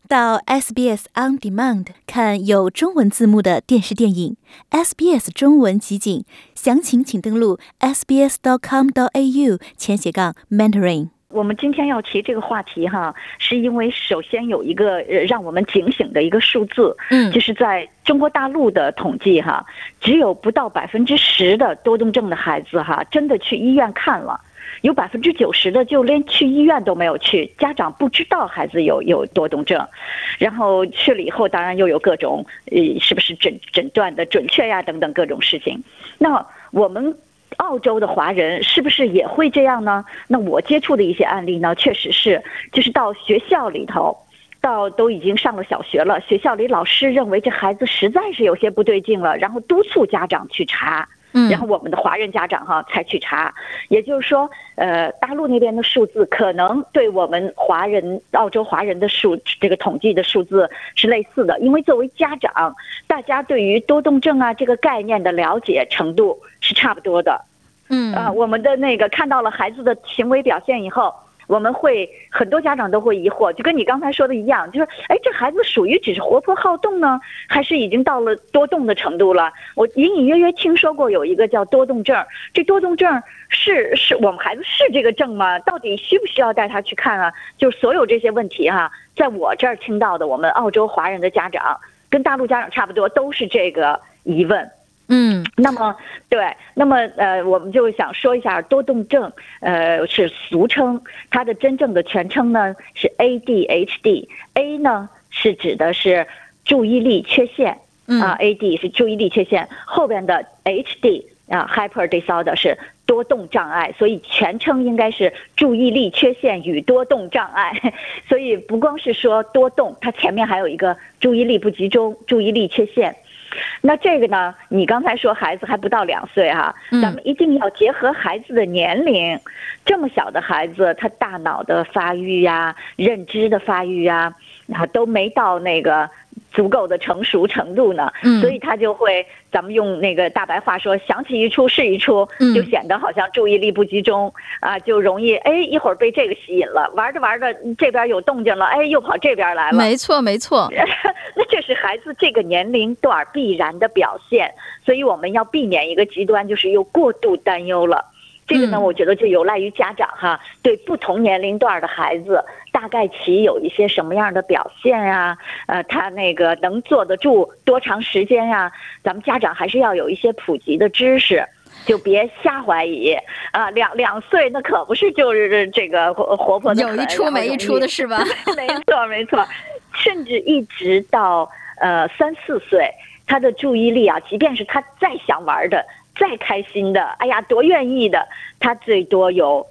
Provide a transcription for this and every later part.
到 SBS On Demand 看有中文字幕的电视电影 SBS 中文集锦，详情请登录 sbs.com.au/mentoring。 我们今天要提这个话题是因为首先有一个让我们警醒的一个数字，就是在中国大陆的统计只有不到10%的多动症的孩子真的去医院看了。有90%的就连去医院都没有去，家长不知道孩子有多动症，然后去了以后，当然又有各种是不是诊断的准确呀等等各种事情。那我们澳洲的华人是不是也会这样呢？那我接触的一些案例呢，确实是，就是到学校里头，到都已经上了小学了，学校里老师认为这孩子实在是有些不对劲了，然后督促家长去查。然后我们的华人家长才去查，也就是说，大陆那边的数字可能对我们澳洲华人的这个统计的数字是类似的，因为作为家长，大家对于多动症这个概念的了解程度是差不多的。我们的那个看到了孩子的行为表现以后，我们会很多家长都会疑惑，就跟你刚才说的一样，就是这孩子属于只是活泼好动呢，还是已经到了多动的程度了？我隐隐约约听说过有一个叫多动症，这多动症是我们孩子是这个症吗？到底需不需要带他去看啊？就是所有这些问题在我这儿听到的，我们澳洲华人的家长跟大陆家长差不多，都是这个疑问。那么我们就想说一下多动症，是俗称，它的真正的全称呢是 ADHD。A 呢是指的是注意力缺陷，AD 是注意力缺陷，后边的 HD Hyper Disorder 是多动障碍，所以全称应该是注意力缺陷与多动障碍。所以不光是说多动，它前面还有一个注意力不集中、注意力缺陷。那这个呢，你刚才说孩子还不到2岁咱们一定要结合孩子的年龄。这么小的孩子，他大脑的发育认知的发育都没到那个足够的成熟程度呢，所以他就会，咱们用那个大白话说，想起一出是一出，就显得好像注意力不集中就容易一会儿被这个吸引了，玩着玩着这边有动静了，又跑这边来了。 没错没错。 那这是孩子这个年龄段必然的表现，所以我们要避免一个极端，就是又过度担忧了。这个呢，我觉得就有赖于家长对不同年龄段的孩子大概其有一些什么样的表现他那个能坐得住多长时间咱们家长还是要有一些普及的知识，就别瞎怀疑2岁那可不是就是这个活泼的有一出没一出的是吧？ 没错，甚至一直到3、4岁，他的注意力即便是他再想玩的、再开心的，多愿意的，他最多有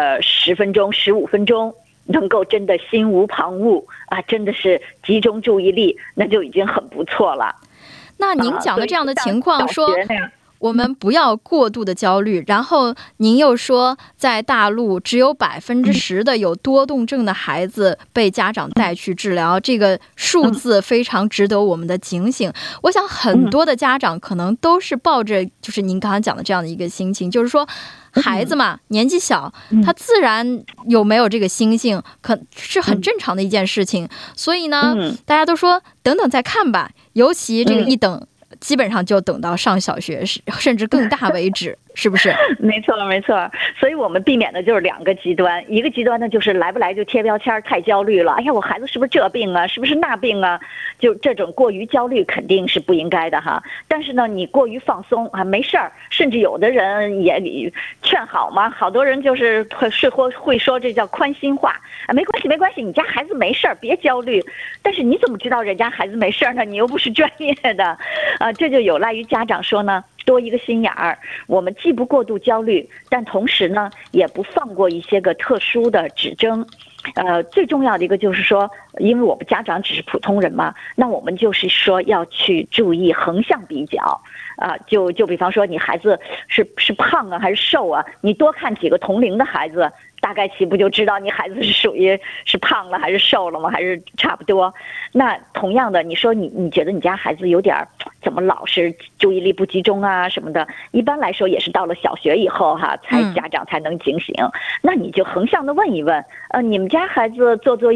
10分钟、15分钟能够真的心无旁骛真的是集中注意力，那就已经很不错了。 那您讲的这样的情况说，我们不要过度的焦虑，然后您又说在大陆只有10%的有多动症的孩子被家长带去治疗，这个数字非常值得我们的警醒。我想很多的家长可能都是抱着就是您刚才讲的这样的一个心情，就是说孩子嘛，年纪小，他自然有没有这个心性可是很正常的一件事情，所以呢大家都说等等再看吧，尤其这个一等基本上就等到上小学甚至更大为止，是不是？ 没错没错，所以我们避免的就是2个极端，一个极端呢就是来不来就贴标签，太焦虑了，我孩子是不是这病是不是那病就这种过于焦虑肯定是不应该的但是呢你过于放松没事儿，甚至有的人也劝好嘛，好多人就是会说这叫宽心话没关系没关系，你家孩子没事儿，别焦虑。但是你怎么知道人家孩子没事儿呢？你又不是专业的这就有赖于家长说呢，多一个心眼儿，我们既不过度焦虑，但同时呢也不放过一些个特殊的指征。最重要的一个就是说，因为我们家长只是普通人嘛，那我们就是说要去注意横向比较就比方说你孩子是胖还是瘦你多看几个同龄的孩子，大概其不就知道你孩子是属于是胖了还是瘦了吗？还是差不多？那同样的，你说你觉得你家孩子有点怎么老是注意力不集中什么的，一般来说也是到了小学以后家长才能警醒。那你就横向的问一问，你们家孩子做作业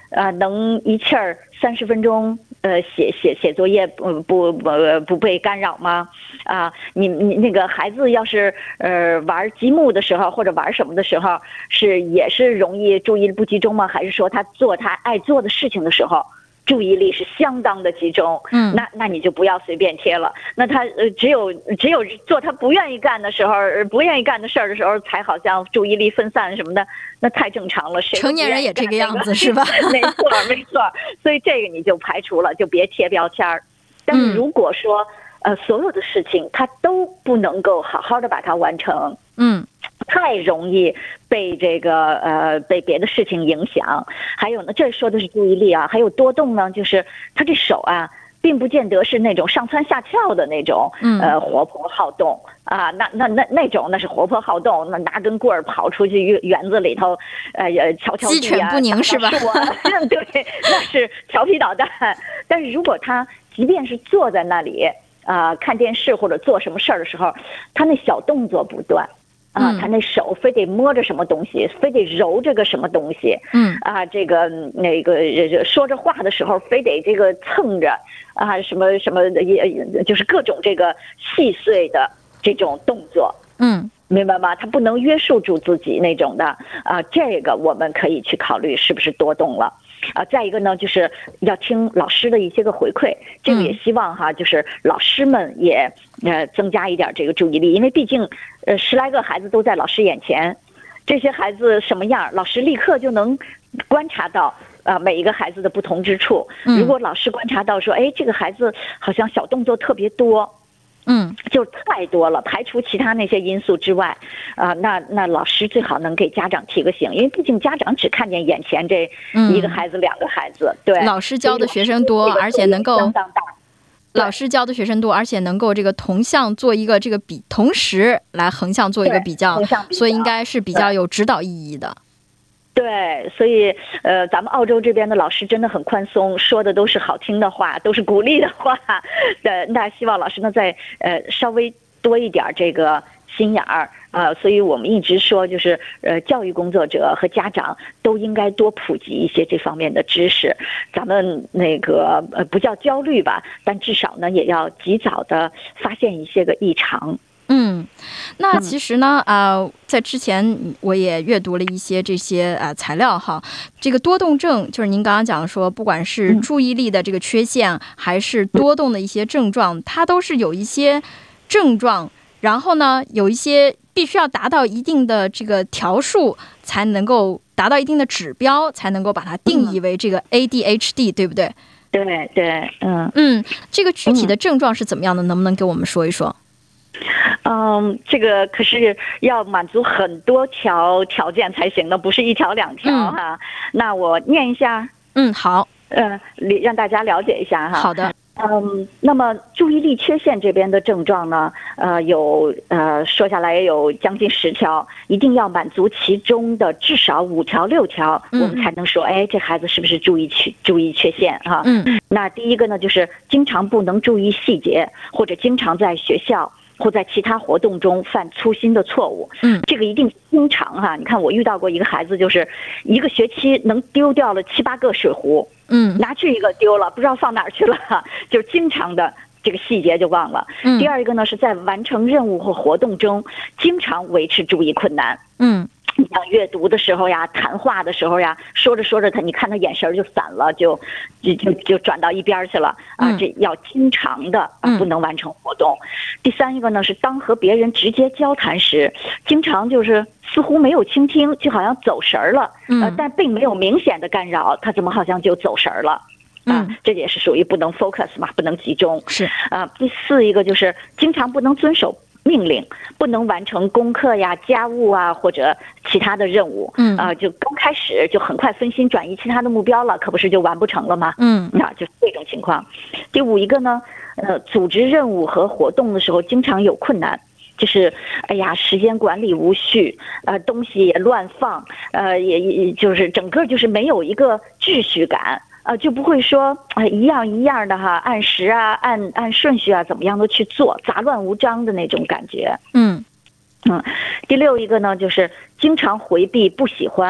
能一气儿30分钟写作业不被干扰吗？你那个孩子要是玩积木的时候或者玩什么的时候，也是容易注意力不集中吗？还是说他做他爱做的事情的时候注意力是相当的集中？那你就不要随便贴了。那他只有做他不愿意干的时候，不愿意干的事儿的时候，才好像注意力分散什么的，那太正常了。谁成年人也这个样子是吧？ 没错。所以这个你就排除了，就别贴标签儿。但是如果说所有的事情他都不能够好好的把它完成，太容易被被别的事情影响。还有呢，这说的是注意力啊，还有多动呢，就是他这手啊，并不见得是那种上蹿下跳的那种，活泼好动啊，那种那是活泼好动，那拿根棍儿跑出去园子里头，敲地啊， 鸡犬不宁是吧？ 对，那是调皮捣蛋。但是如果他即便是坐在那里看电视或者做什么事儿的时候，他那小动作不断。他那手非得摸着什么东西，非得揉着个什么东西，这个那个说着话的时候，非得这个蹭着什么也就是各种这个细碎的这种动作，明白吗？他不能约束住自己那种的这个我们可以去考虑是不是多动了。再一个呢，就是要听老师的一些个回馈，这个也希望就是老师们也增加一点这个注意力，因为毕竟10来个孩子都在老师眼前，这些孩子什么样，老师立刻就能观察到每一个孩子的不同之处。如果老师观察到说，这个孩子好像小动作特别多，就太多了，排除其他那些因素之外，那老师最好能给家长提个醒，因为毕竟家长只看见眼前这一个孩子、2个孩子，对， 老师教的学生多，而且能够老师教的学生多，而且能够这个同向做一个这个同时来横向做一个比较，所以应该是比较有指导意义的。 对，所以咱们澳洲这边的老师真的很宽松，说的都是好听的话，都是鼓励的话。那希望老师呢再稍微多一点这个心眼儿所以我们一直说，就是教育工作者和家长都应该多普及一些这方面的知识。咱们那个不叫焦虑吧，但至少呢也要及早的发现一些个异常。 那其实呢，在之前我也阅读了一些这些材料哈。这个多动症就是您刚刚讲说，不管是注意力的这个缺陷，还是多动的一些症状，它都是有一些症状，然后呢，有一些必须要达到一定的这个条数，才能够达到一定的指标，才能够把它定义为这个 ADHD，对不对？ 对， 这个具体的症状是怎么样的？能不能给我们说一说？ 这个可是要满足很多条件才行的，不是1条2条哈。那我念一下。 好。 让大家了解一下哈。 好的。 那么注意力缺陷这边的症状呢，有说下来也有将近10条，一定要满足其中的至少5条6条，我们才能说，这孩子是不是注意缺陷哈。那第一个呢，就是经常不能注意细节，或者经常在学校或在其他活动中犯粗心的错误。这个一定经常哈。你看我遇到过一个孩子，就是一个学期能丢掉了7、8个水壶，拿去一个丢了，不知道放哪儿去了，就是经常的这个细节就忘了。第二一个呢，是在完成任务或活动中经常维持注意困难。你像阅读的时候呀，谈话的时候呀，说着说着你看他眼神就散了，就转到一边去了这要经常的不能完成活动。第三一个呢，是当和别人直接交谈时，经常就是似乎没有倾听，就好像走神儿了，但并没有明显的干扰，他怎么好像就走神儿了？这也是属于不能 focus 嘛，不能集中。 是第四一个就是经常不能遵守命令，不能完成功课呀、家务啊或者其他的任务，就刚开始就很快分心转移其他的目标了，可不是就完不成了吗？那就是这种情况。第五一个呢，组织任务和活动的时候经常有困难，就是时间管理无序，东西也乱放，也就是整个就是没有一个秩序感。就不会说一样一样的哈，按时啊，按顺序啊，怎么样的去做，杂乱无章的那种感觉。第六一个呢，就是经常回避不喜欢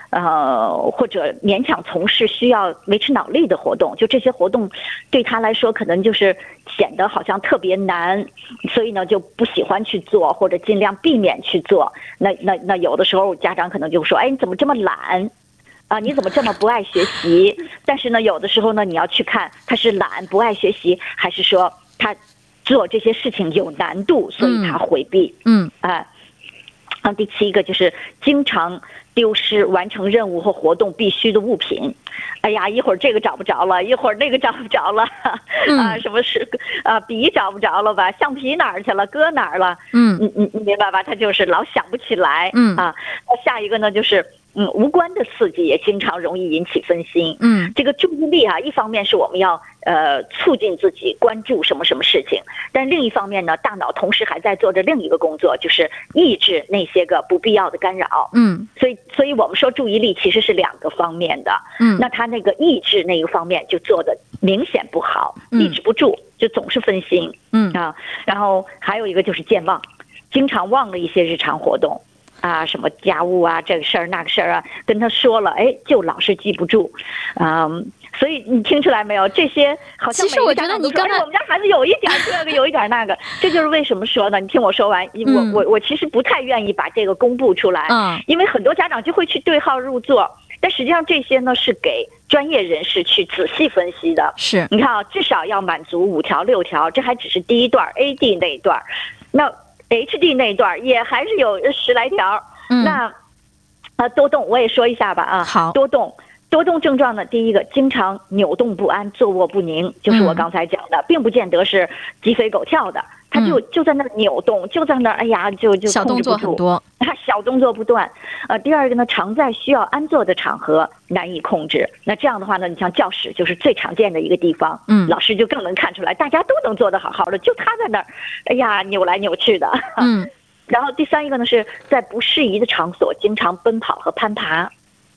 或者勉强从事需要维持脑力的活动，就这些活动对他来说可能就是显得好像特别难，所以呢就不喜欢去做，或者尽量避免去做。那有的时候家长可能就说，哎，你怎么这么懒啊？你怎么这么不爱学习？但是呢，有的时候呢，你要去看他是懒不爱学习，还是说他做这些事情有难度，所以他回避。第7个就是经常丢失完成任务或活动必须的物品。哎呀，一会儿这个找不着了，一会儿那个找不着了，什么是笔找不着了吧？橡皮哪儿去了？搁哪儿了？你明白吧？他就是老想不起来。下一个呢就是无关的刺激也经常容易引起分心。这个注意力一方面是我们要促进自己关注什么什么事情，但另一方面呢，大脑同时还在做着另一个工作，就是抑制那些个不必要的干扰。所以我们说注意力其实是2个方面的。那他那个抑制那个方面就做的明显不好，抑制不住，就总是分心。然后还有一个就是健忘，经常忘了一些日常活动。什么家务这个事儿那个事儿跟他说了，哎，就老是记不住。所以你听出来没有？这些好像其实我觉得你刚才我们家孩子有一点这个，有一点那个，这就是为什么说呢？你听我说完，我其实不太愿意把这个公布出来，因为很多家长就会去对号入座，但实际上这些呢是给专业人士去仔细分析的。 是， 你看至少要满足5条6条，这还只是第一段 AD 那一段，那HD 那一段也还是有10来条。那多动我也说一下吧。 好， 多动症状呢，第一个经常扭动不安，坐卧不宁，就是我刚才讲的，并不见得是鸡飞狗跳的，他就在那扭动，就在那哎呀就小动作很多， 小动作不断。第二个呢，常在需要安坐的场合难以控制。那这样的话呢，你像教室就是最常见的一个地方，老师就更能看出来，大家都能做得好好的，就他在那儿，哎呀扭来扭去的。然后第3一个呢，是在不适宜的场所经常奔跑和攀爬。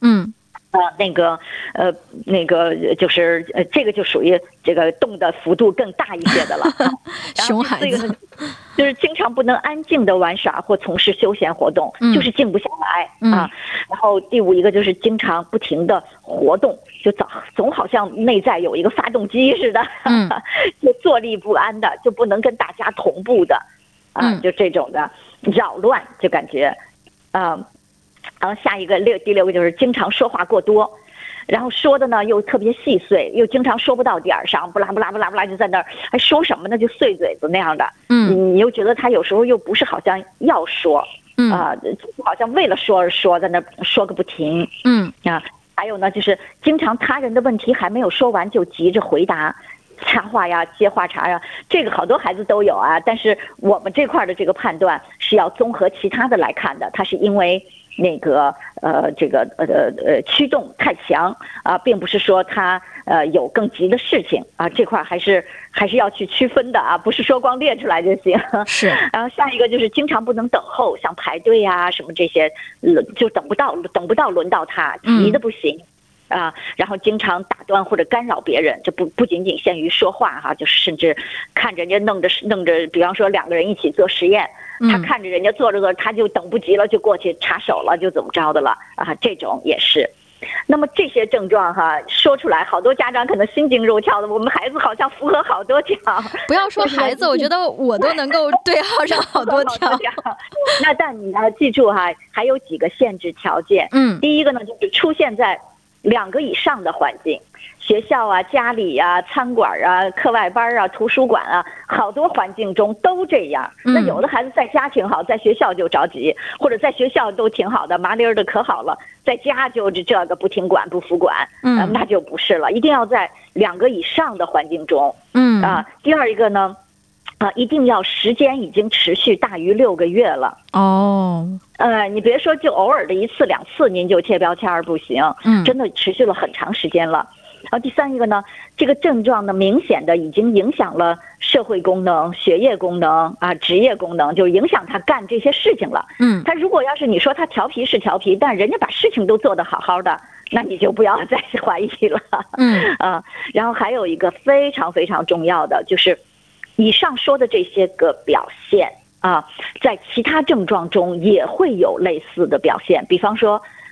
那个就是这个就属于这个动的幅度更大一些的了。 熊孩子就是经常不能安静的玩耍或从事休闲活动，就是静不下来。然后第5一个就是经常不停的活动，就总好像内在有一个发动机似的，就坐立不安的，就不能跟大家同步的。就这种的扰乱，就感觉然后下一个第6个就是经常说话过多，然后说的呢又特别细碎，又经常说不到点儿上，不拉不拉不拉不拉就在那儿，还说什么呢？就碎嘴子那样的。你又觉得他有时候又不是好像要说，好像为了说而说，在那说个不停。还有呢，就是经常他人的问题还没有说完就急着回答。插话呀，接话茬呀，这个好多孩子都有但是我们这块的这个判断是要综合其他的来看的，它是因为那个驱动太强并不是说他有更急的事情这块还是要去区分的不是说光列出来就行。 是。 然后下一个就是经常不能等候，像排队什么这些，就等不到轮到他，急的不行。然后经常打断或者干扰别人，这不仅仅限于说话就是甚至看人家弄着，比方说2个人一起做实验，他看着人家做着他就等不及了，就过去插手了，就怎么着的了这种也是。那么这些症状说出来，好多家长可能心惊肉跳的，我们孩子好像符合好多条。 不要说孩子，我觉得我都能够对号上好多条。 那但你要记住还有几个限制条件。第一个呢，就是出现在2个以上的环境，学校家里餐馆课外班图书馆好多环境中都这样。那有的孩子在家挺好，在学校就着急，或者在学校都挺好的，麻利儿的可好了，在家就这个不听管不服管，那就不是了，一定要在2个以上的环境中。第二一个呢，一定要时间已经持续大于6个月了。你别说就偶尔的1次2次您就贴标签不行，真的持续了很长时间了。然后第3一个呢，这个症状呢明显的已经影响了社会功能、学业功能职业功能，就影响他干这些事情了。他如果要是你说他调皮是调皮，但人家把事情都做得好好的，那你就不要再怀疑了。然后还有一个非常非常重要的，就是以上说的这些个表现在其他症状中也会有类似的表现，比方说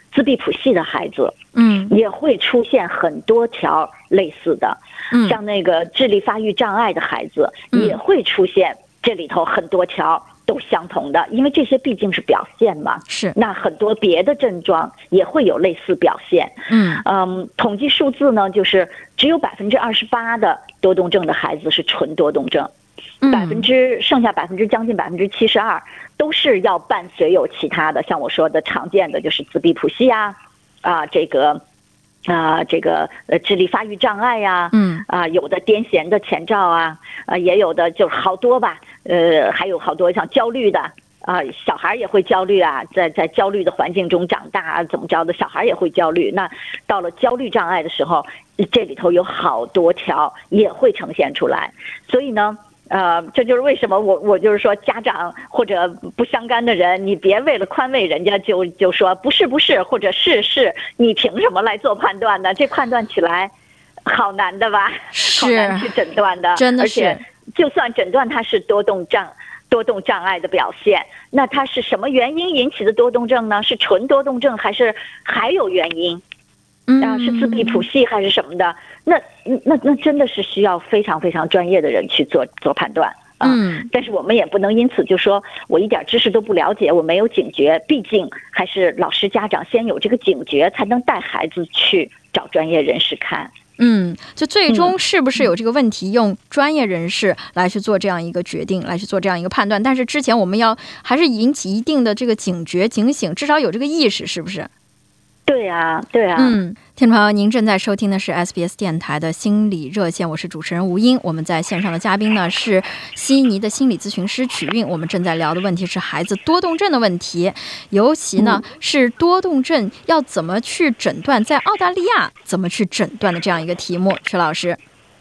自闭谱系的孩子，也会出现很多条类似的，像那个智力发育障碍的孩子，也会出现这里头很多条都相同的，因为这些毕竟是表现嘛。 是， 那很多别的症状也会有类似表现。统计数字呢，就是只有28%的多动症的孩子是纯多动症，剩下将近72%都是要伴随有其他的，像我说的常见的就是自闭谱系这个智力发育障碍呀，有的癫痫的前兆也有的就是好多吧，还有好多像焦虑的小孩也会焦虑在焦虑的环境中长大怎么着的，小孩也会焦虑。那到了焦虑障碍的时候，这里头有好多条也会呈现出来，所以呢。这就是为什么我就是说，家长或者不相干的人，你别为了宽慰人家就说不是，或者是，你凭什么来做判断呢？这判断起来好难的吧？好难去诊断的， 真的是。 而且就算诊断它是多动障碍的表现，那它是什么原因引起的多动症呢？是纯多动症还是还有原因？是自闭谱系还是什么的？那真的是需要非常非常专业的人去做判断但是我们也不能因此就说我一点知识都不了解，我没有警觉，毕竟还是老师家长先有这个警觉，才能带孩子去找专业人士看。 就最终是不是有这个问题，用专业人士来去做这样一个决定，来去做这样一个判断。但是之前我们要还是引起一定的这个警觉警醒，至少有这个意识，是不是？ 对啊。 听众朋友，您正在收听的是 SBS 电台的心理热线，我是主持人吴英。我们在线上的嘉宾呢是悉尼的心理咨询师曲韵。我们正在聊的问题是孩子多动症的问题，尤其呢是多动症要怎么去诊断，在澳大利亚怎么去诊断的这样一个题目。曲老师。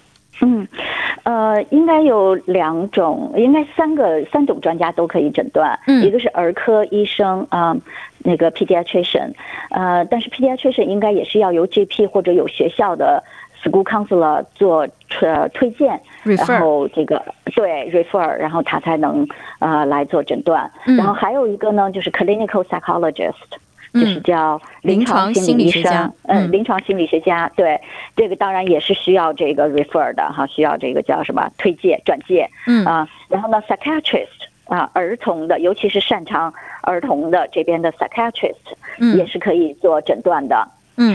应该有2种，应该3种专家都可以诊断。一个是儿科医生那个 pediatrician， 但是 pediatrician 应该也是要由 GP 或者有学校的 school counselor 做推荐，然后这个对 refer， 然后他才能来做诊断。然后还有一个呢，就是 clinical psychologist。就是叫临床心理医生，临床心理学家，对，这个当然也是需要这个 refer 的哈，需要这个叫什么推荐转介，然后呢 psychiatrist 儿童的，尤其是擅长儿童的这边的 psychiatrist 也是可以做诊断的，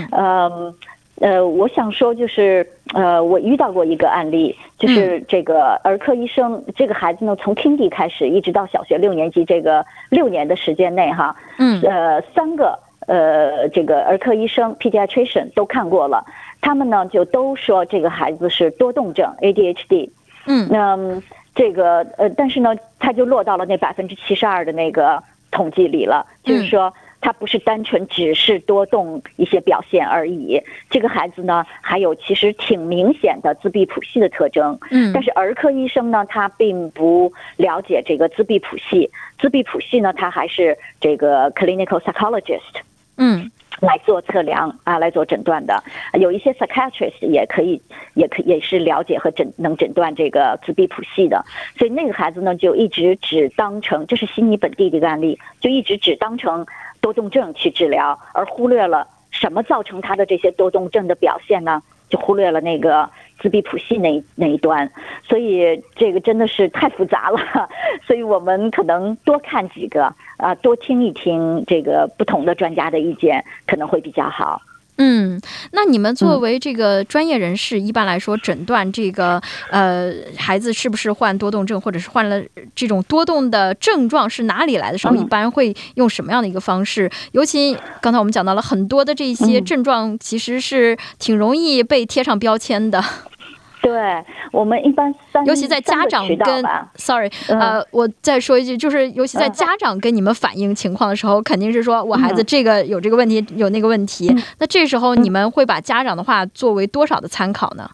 我想说就是我遇到过一个案例，就是这个儿科医生，这个孩子呢从 Kindy 开始一直到小学6年级，这个6年的时间内哈，3个这个儿科医生 pediatrician 都看过了，他们呢就都说这个孩子是多动症 ADHD，这个但是呢他就落到了那72%的那个统计里了，就是说他不是单纯只是多动一些表现而已，这个孩子呢还有其实挺明显的自闭谱系的特征，但是儿科医生呢他并不了解这个自闭谱系呢他还是这个 clinical psychologist 来做测量来做诊断的，有一些 psychiatrist 也是了解和能诊断这个自闭谱系的，所以那个孩子呢就一直只当成，这是悉尼本地的一个案例，就一直只当成多动症去治疗，而忽略了什么造成他的这些多动症的表现呢？就忽略了那个自闭谱系那一端，所以这个真的是太复杂了，所以我们可能多看几个多听一听这个不同的专家的意见，可能会比较好。 那你们作为这个专业人士，一般来说诊断这个孩子是不是患多动症，或者是患了这种多动的症状是哪里来的时候，一般会用什么样的一个方式？尤其刚才我们讲到了很多的这些症状，其实是挺容易被贴上标签的。 对，我们一般尤其在家长跟 sorry 我再说一句，就是尤其在家长跟你们反映情况的时候，肯定是说我孩子这个有这个问题，有那个问题，那这时候你们会把家长的话作为多少的参考呢？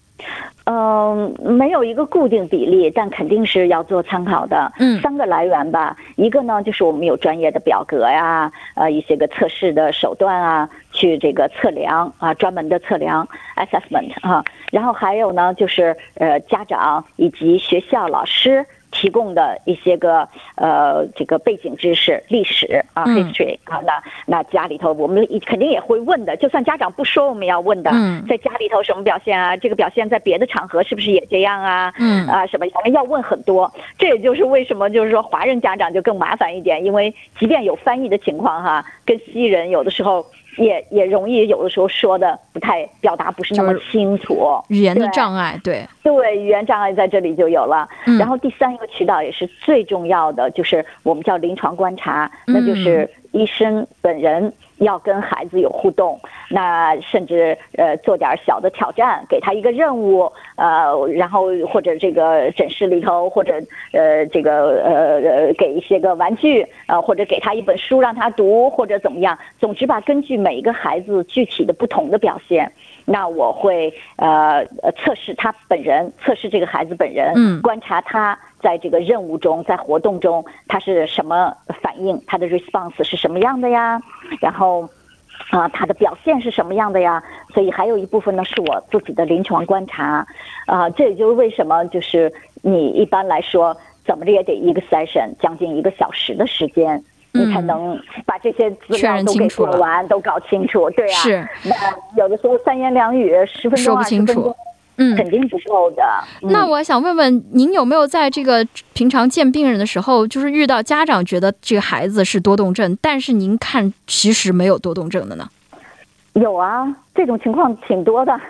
没有一个固定比例，但肯定是要做参考的。3个来源吧，一个呢就是我们有专业的表格呀，一些个测试的手段去这个测量专门的测量 assessment 然后还有呢就是家长以及学校老师提提供的一些个这个背景知识、历史啊 history 啊，那家里头我们肯定也会问的，就算家长不说，我们要问的，在家里头什么表现啊？这个表现在别的场合是不是也这样啊？什么我们要问很多。这也就是为什么就是说华人家长就更麻烦一点，因为即便有翻译的情况哈，跟西人有的时候也容易有的时候说的不太表达不是那么清楚， 语言的障碍，对， 语言障碍在这里就有了。然后第三个渠道也是最重要的，就是我们叫临床观察，那就是医生本人要跟孩子有互动，那甚至做点小的挑战，给他一个任务，然后或者这个诊室里头，或者这个给一些个玩具，或者给他一本书让他读，或者怎么样，总之吧，根据每一个孩子具体的不同的表现，那我会测试他本人，测试这个孩子本人，观察他在这个任务中，在活动中他是什么反应，他的 response 是什么样的呀，然后他的表现是什么样的呀？所以还有一部分呢是我自己的临床观察，这也就是为什么就是你一般来说怎么着也得一个 session 将近1个小时的时间，你才能把这些资料都给做完，都搞清楚，对啊， 是。 那有的时候3言2语10分钟说不清楚 20分钟。肯定不够的。 那我想问问您，有没有在这个平常见病人的时候，就是遇到家长觉得这个孩子是多动症，但是您看其实没有多动症的呢？ 有啊，这种情况挺多的。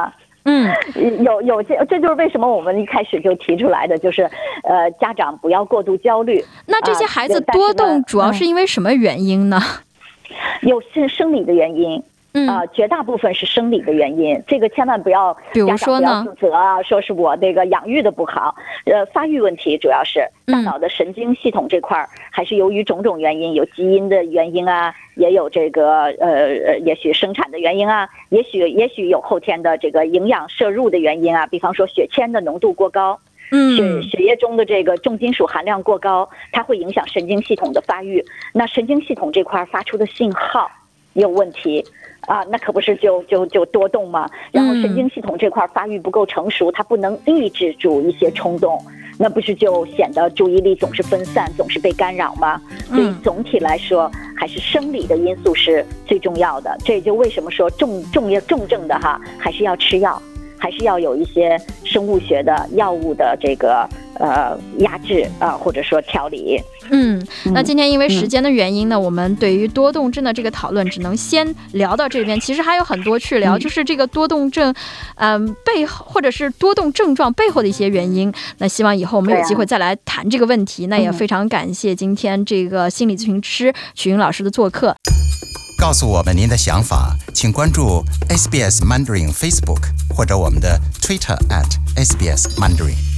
有这就是为什么我们一开始就提出来的，就是家长不要过度焦虑。 那这些孩子多动主要是因为什么原因呢？ 有生理的原因。绝大部分是生理的原因，这个千万不要， 比如说呢， 家长不要自责啊，说是我那个养育的不好，发育问题主要是大脑的神经系统这块还是由于种种原因，有基因的原因啊，也有这个也许生产的原因啊，也许有后天的这个营养摄入的原因啊，比方说血铅的浓度过高。血液中的这个重金属含量过高，它会影响神经系统的发育。那神经系统这块发出的信号有问题那可不是就多动嘛。然后神经系统这块发育不够成熟，它不能抑制住一些冲动，那不是就显得注意力总是分散，总是被干扰吗？所以总体来说，还是生理的因素是最重要的。这也就为什么说重症的哈，还是要吃药，还是要有一些生物学的药物的这个压制或者说调理。 那今天因为时间的原因呢，我们对于多动症的这个讨论只能先聊到这边。其实还有很多去聊，就是这个多动症背后或者是多动症状背后的一些原因。那希望以后我们有机会再来谈这个问题。那也非常感谢今天这个心理咨询师曲云老师的做客。 告诉我们您的想法，请关注 SBS Mandarin Facebook 或者我们的 Twitter @SBS Mandarin。